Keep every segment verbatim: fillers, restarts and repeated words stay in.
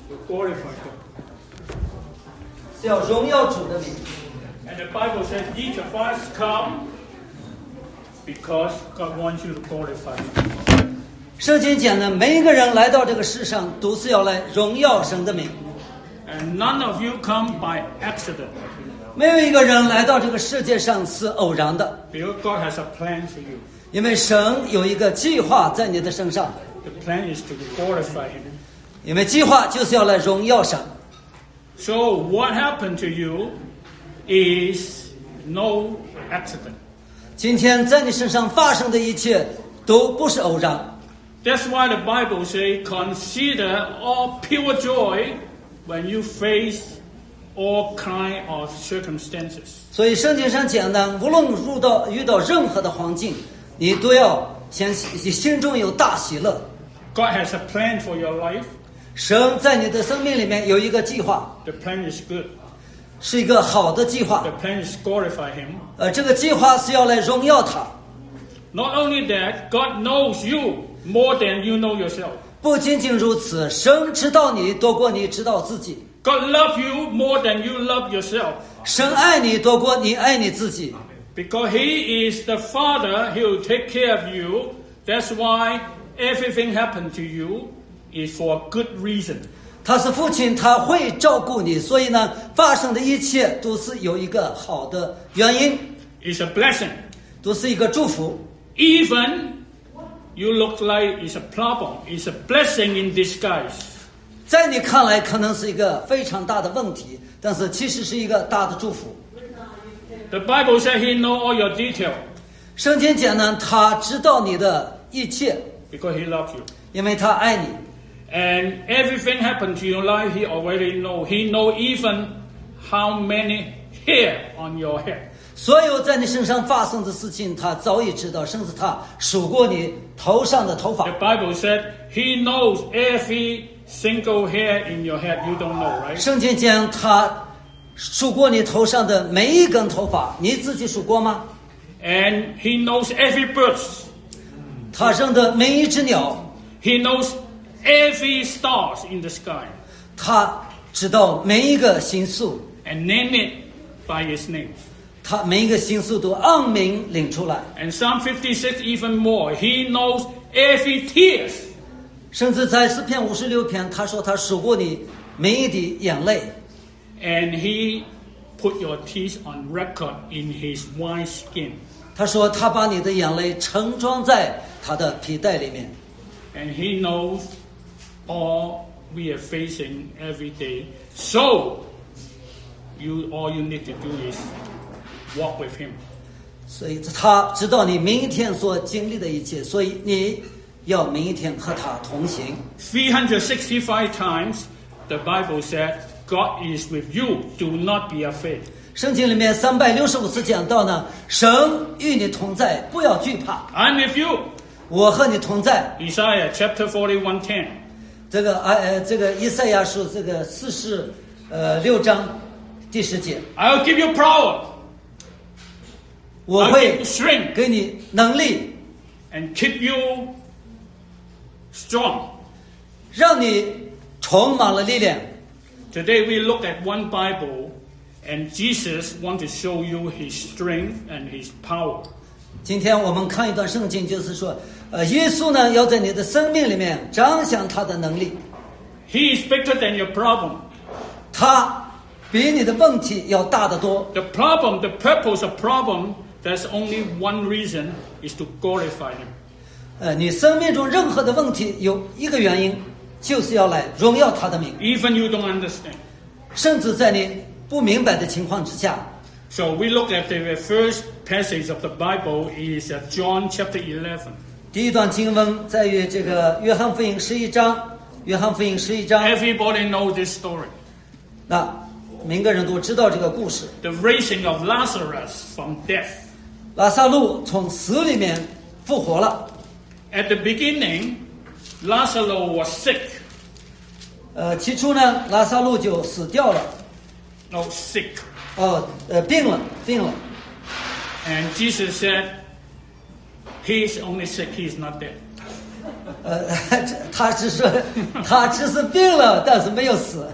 to glorify God. 是要荣耀主的名。 And the Bible says each of us come because God wants you to glorify Him. 圣经讲呢，每一个人来到这个世上，都是要来荣耀神的名。 And none of you come by accident. 没有一个人来到这个世界上是偶然的， Because God has a plan for you. 因为神有一个计划在你的身上， The plan is to glorify Him. 因为计划就是要来荣耀神。 So what happened to you is no accident. 今天在你身上发生的一切都不是偶然。 That's why the Bible says, consider all pure joy when you face all kind of circumstances. 所以圣经上讲呢，无论遇到遇到任何的环境，你都要先心中有大喜乐。 God has a plan for your life. 神在你的生命里面有一个计划， The plan is good. 是一个好的计划。 The plan is glorify Him. 呃，这个计划是要来荣耀他。 Not only that, God knows you more than you know yourself. 不仅仅如此，神知道你多过你知道自己。 God loves you more than you love yourself. 神爱你多过你爱你自己。 Because He is the Father, He will take care of you. That's why everything happened to you is for a good reason. 他是父亲，他会照顾你，所以呢，发生的一切都是有一个好的原因， It's a blessing. 都是一个祝福。 Even you look like it's a problem, it's a blessing in disguise. 在你看来可能是一个非常大的问题，但是其实是一个大的祝福。 The Bible says He knows all your detail 圣经讲呢，他知道你的一切， because He loves you. 因为他爱你。 And everything happened to your life, He already knows. He knows even how many hair on your head. 所有在你身上发生的事情，他早已知道，甚至他数过你头上的头发。 The Bible said He knows every single hair in your head. You don't know, right? 圣经讲他数过你头上的每一根头发，你自己数过吗？ And He knows every bird. 他认得每一只鸟， He knows every stars in the sky. 他知道每一个星宿， And name it by its name. 他每一个星宿都按名领出来。 And Psalm fifty-six even more. He knows every tears. 甚至在诗篇五十六篇，他说他数过你每一滴眼泪， And He put your tears on record in His wine skin. 他说他把你的眼泪盛装在他的皮带里面。 And He knows all we are facing every day. So, you all you need to do is walk with Him. 所以他知道你明天所经历的一切，所以你要每一天和他同行。 three hundred sixty-five times, the Bible said, God is with you. Do not be afraid. 圣经里面三百六十五次讲到呢，神与你同在，不要惧怕， I'm with you. 我和你同在。 Isaiah chapter forty-one ten. 这个啊呃，这个以赛亚书这个四十呃六章第十节， I'll give you power. 我 I'll give 会 you strength 给你能力， and keep you strong. 让你充满了力量。 Today we look at one Bible and Jesus wants to show you His strength and His power. 今天我们看一段圣经，就是说，呃，耶稣呢要在你的生命里面彰显他的能力， He is bigger than your problem. 他比你的问题要大得多。 The problem, the purpose of problem, there's only one reason is to glorify Him. 呃，你生命中任何的问题有一个原因，就是要来荣耀他的名， Even you don't understand. 甚至在你不明白的情况之下。 So we look at the first passage of the Bible is uh, John chapter eleven. 第一段经文在于这个约翰福音十一章，约翰福音十一章。 Everybody knows this story. 那每个人都知道这个故事。 The raising of Lazarus from death. 拉撒路从死里面复活了。 At the beginning, Lazarus was sick. 呃，起初呢，拉撒路就死掉了。 No, sick. 哦，呃，病了，病了。 And Jesus said, He is only sick, He is not dead. 呃，他只说他只是病了，但是没有死。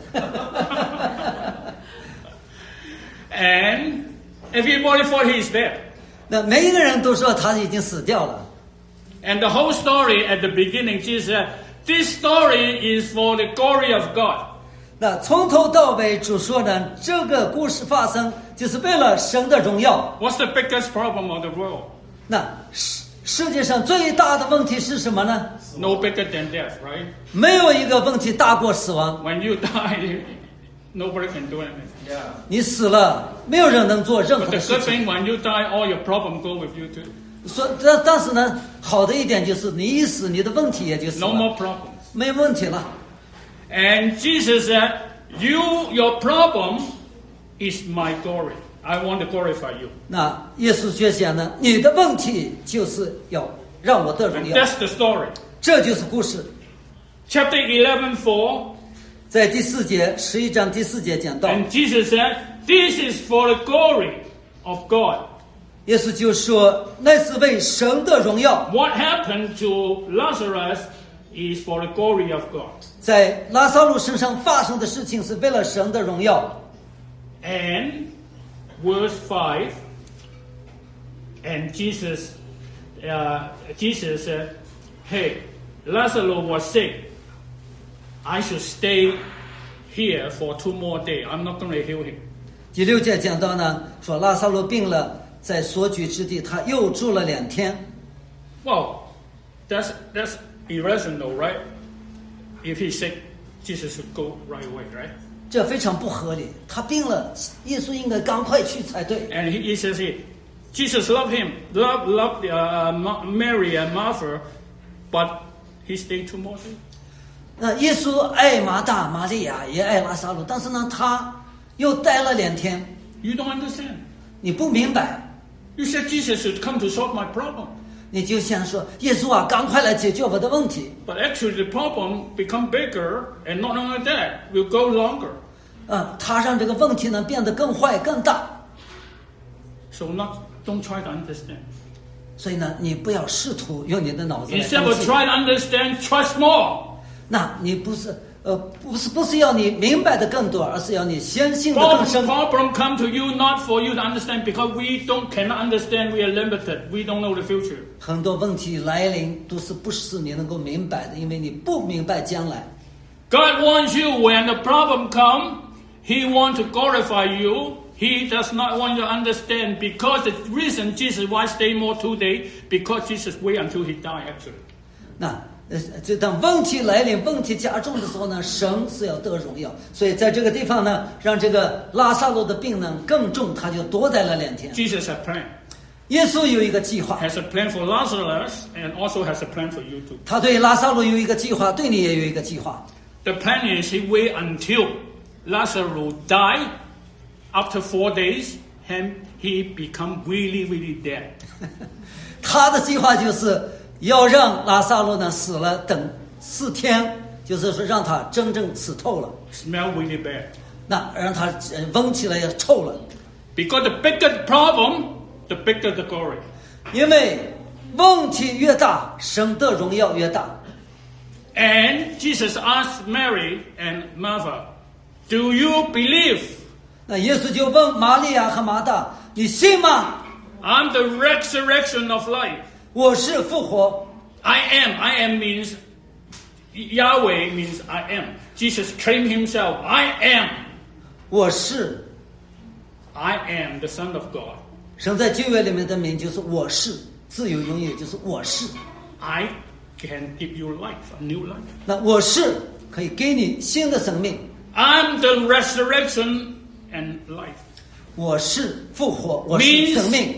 And everybody thought he's dead. 那每一个人都说他已经死掉了。 And the whole story at the beginning, Jesus said, this story is for the glory of God. 那从头到尾主说呢，这个故事发生就是为了神的荣耀。 What's the biggest problem of the world? 那世世界上最大的问题是什么呢？ No bigger than death, right? 没有一个问题大过死亡。 When you die, nobody can do anything. Yeah. 你死了，没有人能做任 But 何 the 的事 good 情。 thing, when you die, all your problems go with you too. 所但但是呢，好的一点就是你一死，你的问题也就死 No 了， more problems. 没有问题了。 And Jesus said, you, your problem is my glory. I want to glorify you. 那耶稣却讲呢，你的问题就是要让我得荣 And 耀， that's the story. 这就是故事。 Chapter eleven, four. 在第四节，十一章第四节讲到， And Jesus said, this is for the glory of God. 耶稣就说，那是为神的荣耀。 What happened to Lazarus is for the glory of God. 在拉撒路身上发生的事情是为了神的荣耀。 And verse five, and Jesus, uh, Jesus said, hey, Lazarus was sick. I should stay here for two more days. I'm not going to heal him. 第六节讲到呢，说拉撒路病了，在所居之地，他又住了两天。 Well, that's that's irrational, right? If he's sick, Jesus should go right away, right? 这非常不合理。他病了，耶稣应该赶快去才对。 And he, he says here, Jesus loved him, loved, loved uh, Mary and Martha, but he stayed two more days. 那耶稣爱马大、玛利亚，也爱拉撒路，但是呢，他又待了两天。 You don't understand. 你不明白， You said Jesus should come to solve my problem. 你就想说，耶稣啊，赶快来解决我的问题。 But actually the problem become bigger, and not only that, will go longer. 啊，他让这个问题呢变得更坏、更大。 So not, don't try to understand. 所以呢，你不要试图用你的脑子来 Instead 分 of 析。 try to understand, trust more. 那你不是呃，不是不是要你明白的更多，而是要你相信的更 Problem, 深。 problem come to you not for you to understand, because we don't cannot understand. We are limited. We don't know the future. 很多问题来临都是不是你能够明白的，因为你不明白将来。 God wants you when the problem come. He wants to glorify you. He does not want you to understand, because the reason Jesus why stay more two days, because Jesus wait until he die actually. 那呃，就当问题来临、问题加重的时候呢，神是要得荣耀，所以在这个地方呢，让这个拉撒路的病呢更重，他就多待了两天。 Jesus has a plan. 耶稣有一个计划， Has a plan for Lazarus and also has a plan for you too. 他对拉撒路有一个计划，对你也有一个计划。 The plan is he wait until Lazarus die. After four days, and he become really, really dead. 他的计划就是要让拉撒路呢死了，等四天，就是说让他真正死透了， Smell really bad. 那让他呃闻起来也臭了。 Because the bigger the problem, the bigger the glory. 因为问题越大，神的荣耀越大。 And Jesus asked Mary and Martha, "Do you believe? 那耶稣就问玛利亚和马大：“你信吗？ I'm the resurrection of life. 我是复活。 I am. I am means Yahweh means I am. Jesus claimed himself. I am. 我是。 I am the Son of God. 神在旧约里面的名就是我是，自由永远就是我是。 I can give you life, a new life. 那我是可以给你新的生命。 I'm the resurrection and life. 我是复活，我是 Means- 生命。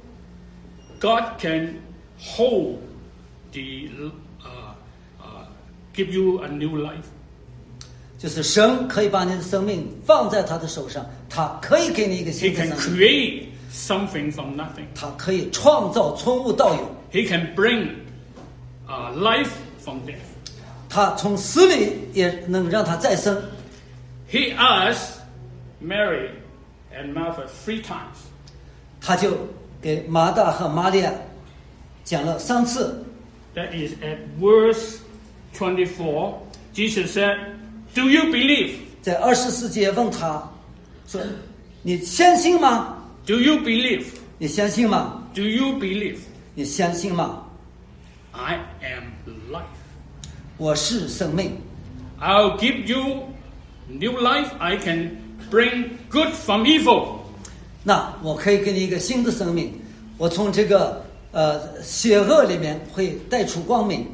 God can hold the uh, uh, give you a new life. 就是神可以把你的生命放在他的手上，他可以给你一个 He 新的 can 生命， create something from nothing. 他可以创造从无到有， He can bring uh, life from death. 他从死里也能让他再生。 He asked Mary and Martha three times. 他就给马大和玛利亚讲了三次。 That is at verse twenty-four. Jesus said, "Do you believe?" 在二十四节问他说：“你相信吗？ Do you believe? 你相信吗？ Do you believe? 你相信吗？ I am life. 我是生命， I'll give you new life. I can bring good from evil. 那我可以给你一个新的生命，我从这个呃邪恶里面会带出光明。”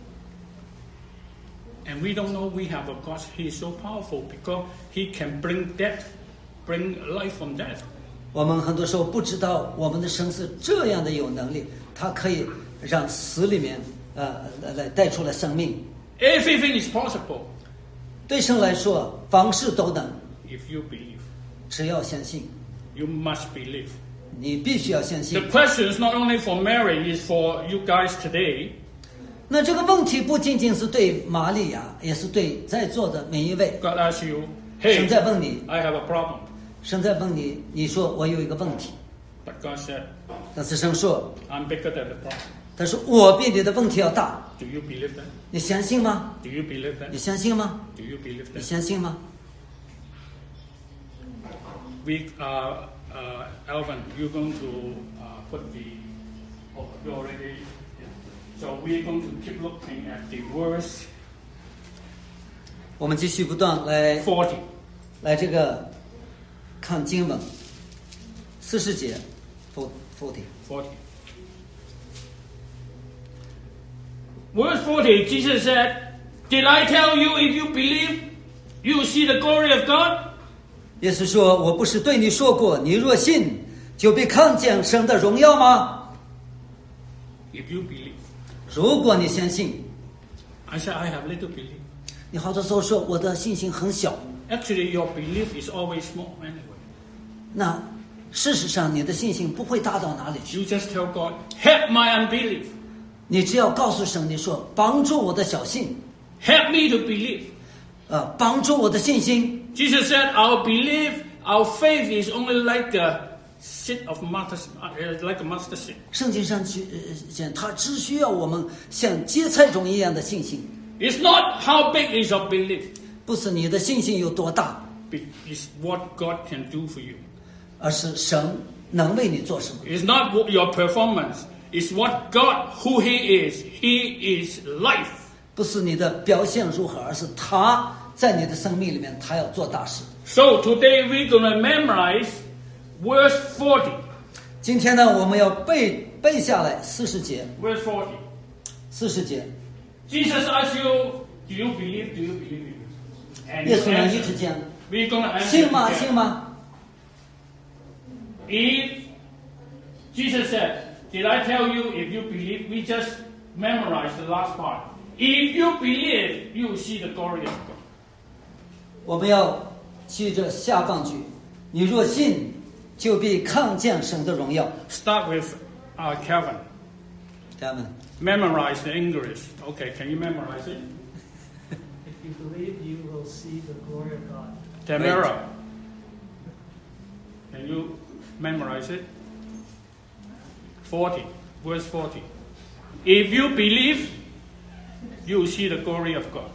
And we don't know we have a God. He is so powerful because He can bring death, bring life from death. 我们很多时候不知道我们的神是这样的有能力，它可以让死里面呃来来带出来生命。 Everything is possible 对神来说，凡事都能， if you believe. 只要相信， You must believe. 你必须要相信 The。question is not only for Mary, it's for you guys today. 那这个问题不仅仅是对玛利亚，也是对在座的每一位。 God asks you, 神 hey, 在问你， I have a problem. 神在问你，你说我有一个问题， But God said, 但是神说， I'm bigger than the problem. 他说我比你的问题要大， Do you believe that? 你相信吗？ Do you believe 你 that? 相信吗？ Do you believe 你 that? 相信吗？ We, uh, uh, Alvin, you're going to uh, put the, oh, you already, so we're going to keep looking at the verse 我们继续不断来 forty. 来这个看经文，四十节，forty。 forty. Verse forty, Jesus said, Did I tell you if you believe, you will see the glory of God? 耶稣说：“我不是对你说过，你若信，就必看见神的荣耀吗？ If you believe. 如果你相信， I said, I have little belief. 你好多时候说我的信心很小， Actually, your belief is always small anyway. 那事实上你的信心不会大到哪里去。 You just tell God, help my unbelief. 你只要告诉神，你说帮助我的小信， Help me to believe. 呃，帮助我的信心。 Jesus said, our belief, our faith is only like a seed of mustard, uh, like a mustard seed. 圣经上去呃讲，他只需要我们像芥菜种一样的信心， It's not how big is your belief. 不是你的信心有多大， It's what God can do for you. 而是神能为你做什么。 It's not what your performance. It's what God, who He is. He is life. 不是你的表现如何，而是他在你的生命里面，他要做大事。 So today we're going to memorize verse forty. 今天呢，我们要背背下来四十节， Verse forty. 四十节。 Jesus asks you, do you believe? Do you believe? And 耶 you 稣呢一 answer. 直讲， We're going to answer 信吗？ together. 信吗？ If Jesus said, did I tell you if you believe? We just memorize the last part. If you believe, you will see the glory of God. 我们要记着下半句：你若信，就必看见神的荣耀。 Start with uh, Calvin. 家人们， Memorize the English. Okay, can you memorize it? If you believe, you will see the glory of God. Tamara, can you memorize it? forty, verse forty. If you believe, you will see the glory of God.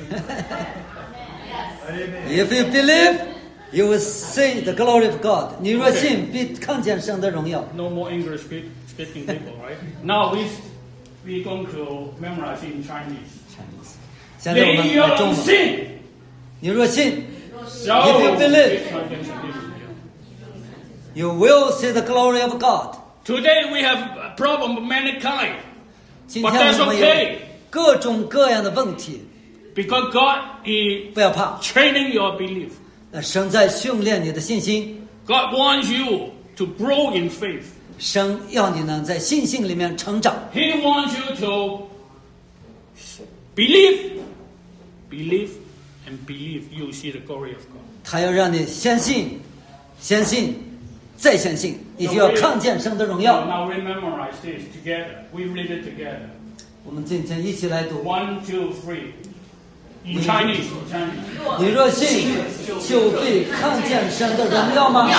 If you believe, you will see the glory of God. 你若信，必看见神的荣耀。 No more English speak, speaking people, right? Now we we're going to memorize it in Chinese. 现在我们你来中文。 若信， 你若信就 If you believe. 看见神的荣耀。 ，you will see the glory of God. Today we have a problem of many kind 今 But 天 that's 我们有 okay. 各种各样的问题， because God is 不要怕。 training your belief. 那神在训练你的信心， God wants you to grow in faith. 神要你能在信心里面成长。 He wants you to believe, believe, and believe. You will see the glory of God. 他要让你相信，相信，再相信，你就要看见神的荣 Now, 耀。 now we memorize this together. We read it together. 我们今天一起来读。 One, two, three. In Chinese. In Chinese. 你若信，就必看见神的荣耀吗？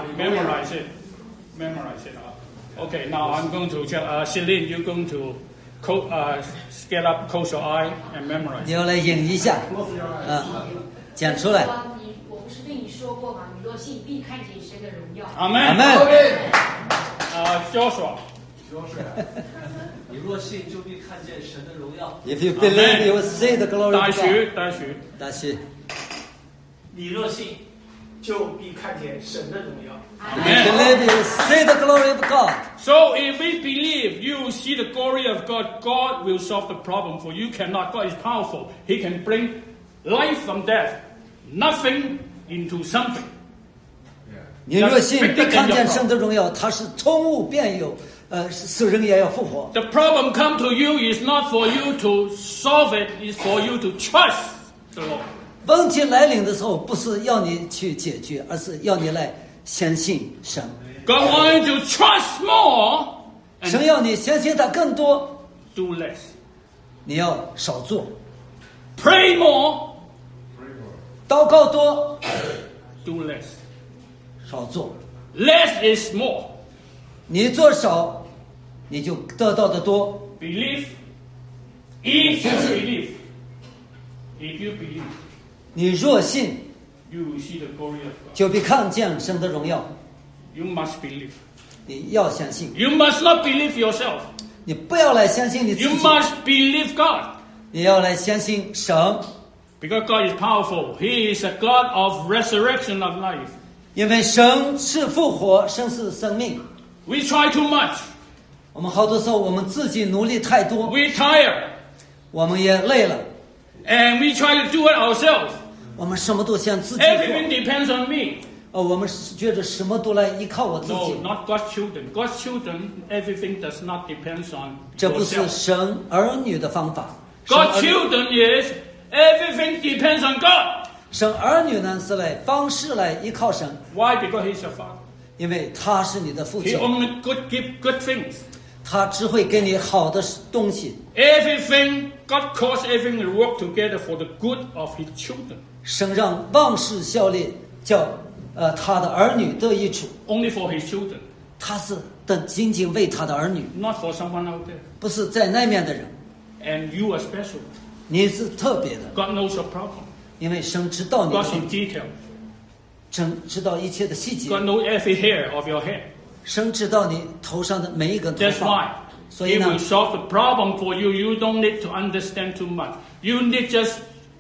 Memorize it. Memorize it. Uh, Okay, now I'm going to tell uh, Celine, you're going to co- uh, get up, close your eye, and 你 memorize. 要来引一下，啊，讲出来。 你我不是对你说过吗？你若信，必看见神的荣耀。 Amen. Amen. Uh, Joshua. 你若信，就必看见神的荣耀。 If you believe, you will see the glory 大 of God. 徐，大徐。 大西你若信，就必看见神的荣耀。 ，If you believe, you will see the glory of God. So if we believe you see the glory of God, God will solve the problem for you. You cannot. God is powerful. He can bring life from death, nothing into something. 你若信，必看见神的荣耀，他是从无变有，呃，死人也要复活。 The problem come to you is not for you to solve it, it's for you to trust the Lord. 问题来临的时候，不是要你去解决，而是要你来相信神。 God wants you to trust more 神 and 要你相信他更多， do less. 你要少做， Pray more, 祷告多， do less. 少做。 Less is more. 你做少，你就得到的多。 Believe. If you believe. If you believe, 你若信， you will see the glory of God. 就必看见神的荣耀。 You must believe. 你要相信， You must not believe yourself. 你不要来相信你自 You 己， must believe God. 你要来相信神， Because God is powerful. He is a God of resurrection of life. 因为神是复活，神是生命。 We try too much. 我们好多时候我们自己努力太多， We tire. 我们也累了， And we try to do it ourselves. 我们什么都想自己 Everything 做， depends on me. 呃，我们是觉得什么都来依靠我自 No, 己。 not God's children. God's children, everything does not depend on 这不是 yourself. 神儿女的方法。神 God's 儿女 children is everything depends on God. 神儿女呢是来方式来依靠神， Why? Because He's your Father. 因为他是你的父 He 亲， only could give good things. 他只会给你好的东西。 Everything, God calls everything to work together for the good of His children. 神让万事效力，叫呃他的儿女得益处。 Only for His children. 他是的仅仅为他的儿女， Not for someone out there. 不是在那面的人。 And you are special. 你是特别的， God knows your problem. 因为神知道你的 God's 问 in 题， detail. 神知道一切的细节， God knows every hair of your head. 神知道你头上的每一根头 That's 发 why。 所以 He 呢 will，solve the problem for you. You don't need to understand too much. You need just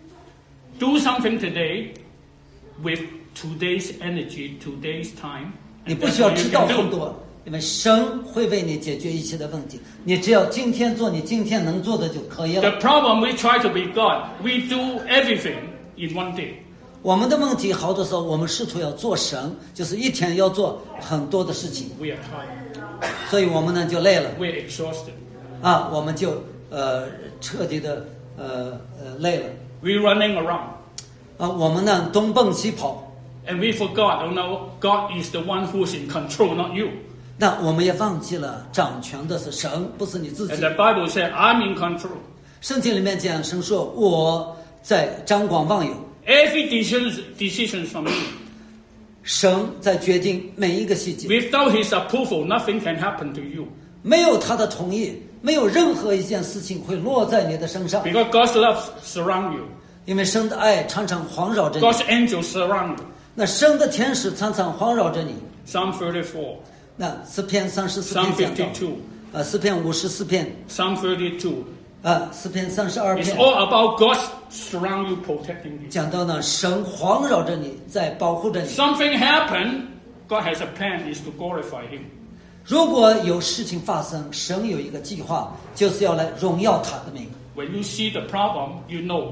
do something today with today's energy, today's time. 你 And 不 that's 需要 what 知 you 道 can 很 do. 多，因为神会为你解决一切的问题。你只要今天做你今天能做的就可以 The 了。 problem, we try to be God. We do everything in one day. 我们的问题好多时候我们试图要做神，就是一天要做很多的事情， We are tired. 所以我们呢就累了 We are exhausted. 啊，我们就呃彻底的呃呃累了 We're running around. 啊，我们呢东奔西跑。 And we forgot, oh no, God is the one who's in control, not you. 那我们也忘记了掌权的是神，不是你自 And 己 the。Bible said, I'm in control. 圣经里面讲，神说我在掌管万有， Every decision, decision from me. 神在决定每一个细节， Without His approval, nothing can happen to you. 没有他的同意，没有任何一件事情会落在你的身上， Because God's love surround you. 因为神的爱常常环绕着你， God's angels surround you. 那神的天使常常环绕着你。 Psalm thirty-four, 那诗篇三十四 Psalm 篇讲到， fifty-two, 呃，诗篇五十四篇， Psalm thirty-two. 啊，诗篇三十二 It's 篇 all about God surround you, protecting you. 讲到呢，神环绕着你，在保护着你。 Something happened, God has a plan is to glorify Him. 如果有事情发生，神有一个计划，就是要来荣耀他的名。 When you see the problem, you know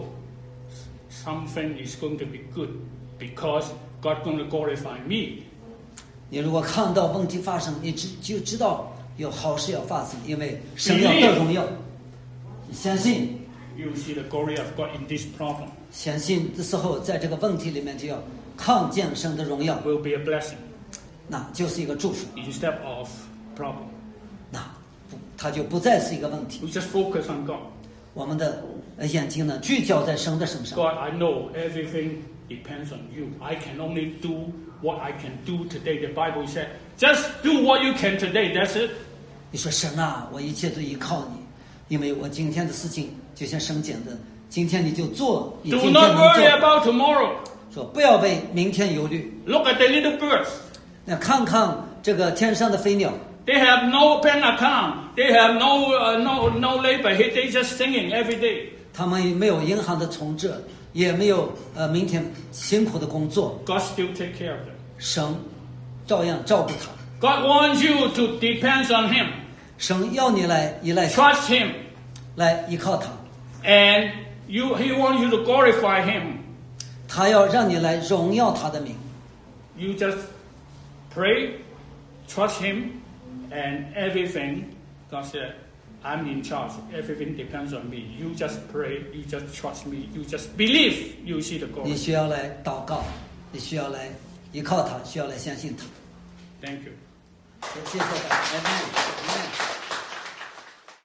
something is going to be good because God's going to glorify me. 你如果看到问题发生，你知就知道有好事要发生，因为神要得荣耀。你相信， You see the glory of God in this problem. 相信的时候，在这个问题里面就要看见神的荣耀， Will be a blessing 那就是一个祝福， instead of problem. 那不，它就不再是一个问题。 We just focus on God. 我们的呃眼睛呢，聚焦在神的身上。 God, I know everything depends on you. I can only do what I can do today. The Bible said, just do what you can today. That's it. 你说神啊，我一切都依靠你， 因为我今天的事情就像神讲的，今天你就做，你 Do 今天 not 能 worry 做。 about tomorrow. 说不要为明天忧虑。 Look at the little birds. 那看看这个天上的飞鸟， They have no bank account. They have no uh, no no labor. They just singing every day. 他们没有银行的存折，也没有呃明天辛苦的工作， God still take care of them. 神照样照顾他。 God wants you to depend on Him, 神要你来依赖他， trust Him, 来依靠他， and you. He wants you to glorify Him. 他要让你来荣耀他的名。 You just pray, trust Him, and everything. God said, "I'm in charge. Everything depends on me. You just pray. You just trust me. You just believe. You see the 你 glory." 需要来祷告，你需要来依靠他，需要来相信他。 Thank you. 谢谢大家。